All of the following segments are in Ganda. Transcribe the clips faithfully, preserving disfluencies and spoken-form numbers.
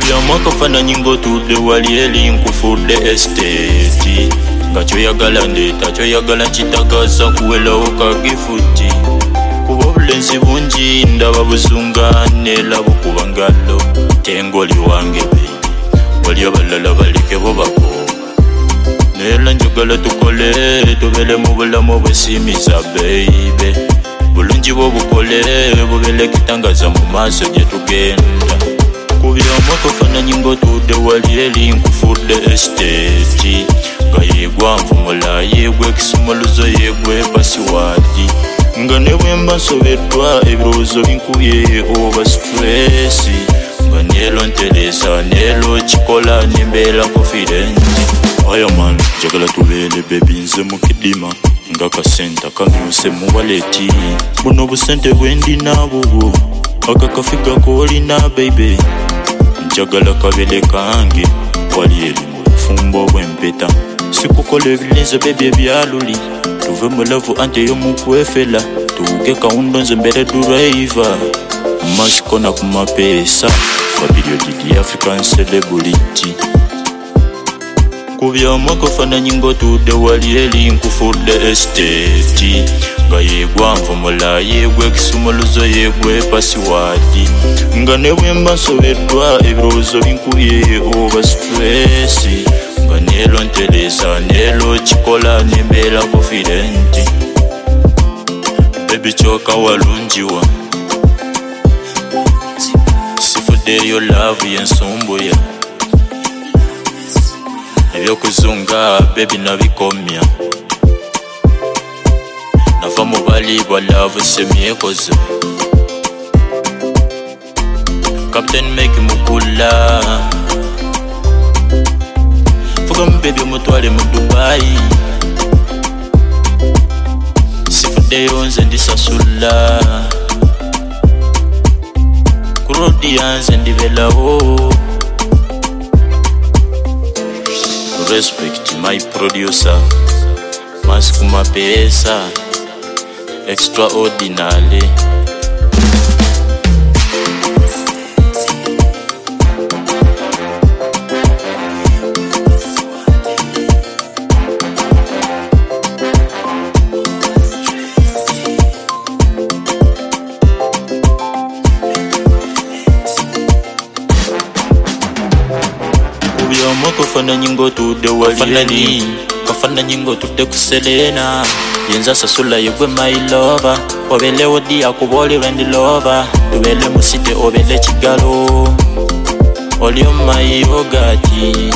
Kubyamwaka fana nyingo tude wali eli nkufude estate Gacho yagala ndeta, cho yagala nchitagaza kuwela oka gifuti Kubo bulenzi bunji ndaba buzungane labo kubangalo Tengo li wange baby Wali abalala balike bo bako Nela njugala tukole tubele mubulamu bwesimiza baby Bulungi bo bukole bubele kitangaza mu maso gye tugenda Kubyamwaka fana nyingo tude wali eli nkufude estate Nga yegwa mvumula yegwe kisumuluzo yegwe pasiwadi Nga nebwemba nsobedwa ebirozo binkubye oba stressi Nga nelo ntelesa nelo chikola nembela confident Aya man, jagala tubele baby nze mukidima Nga kasenta kamyuse mu waleti Buno busente bwendi nabo Aka kafika koli na baby Njagala kabele kange Wali eli mu fumbo bwempeta Sikukole bilinze baby byaluli Tuve mulavu ante yo mukwefela Tuge kaundonze mbere driver Masikona kumapesa Fabio Didi African celebrity Kubyamwaka fana nyingo tude wali eli nkufude estate Nga yegwa mvumula yegwe kisumuluzo yegwe pasiwadi Nga nebwemba nsobedwa ebirozo binkubye oba stressi Nga nelo ntelesa nelo chikola nembela confident Baby choka walunjiwa Sifude yo love yensumbuya Ebyokuzunga baby nabikomya Nava mubali bwa love semyekoze Captain make mukula Fuga mbaby mutwale mu Dubai Sifude yonze ndisasula Kurodi yanze ndibelawo Respect my producer Maskuma pesa Extraordinary Kubyamwaka fana nyingo tude wali eli Kafana nyingo tude kuselena Yenza sasula yegwe my lover Obele odi akuboli wendi lover Tubele musite obele chigalo Oli on my yogati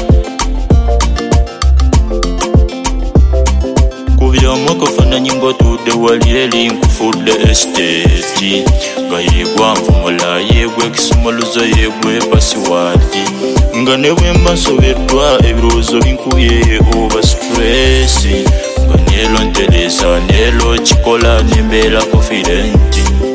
Kubyamwaka fana nyingo tude wali eli nkufude estate Nga yegwa mvumula yegwe kisumuluzo yegwe pasiwadi Nga nebwemba nsobedwa ebirozo binkubye oba stressi Nga nelo ntelesa nelo chikola nembela confident